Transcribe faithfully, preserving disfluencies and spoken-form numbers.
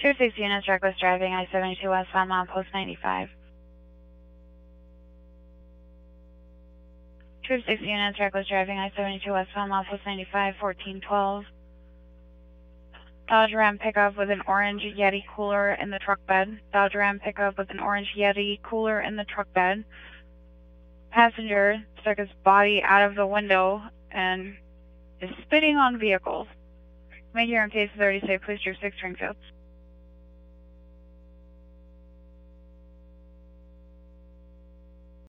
Troop six units, reckless driving, I seventy-two westbound, milepost ninety-five. Troop six units, reckless driving, I seventy-two westbound, milepost ninety-five, fourteen twelve. Dodge Ram pickup with an orange Yeti cooler in the truck bed. Dodge Ram pickup with an orange Yeti cooler in the truck bed. Passenger stuck his body out of the window and is spitting on vehicles. Make your own case thirty-six, Police Troop six, Springfield.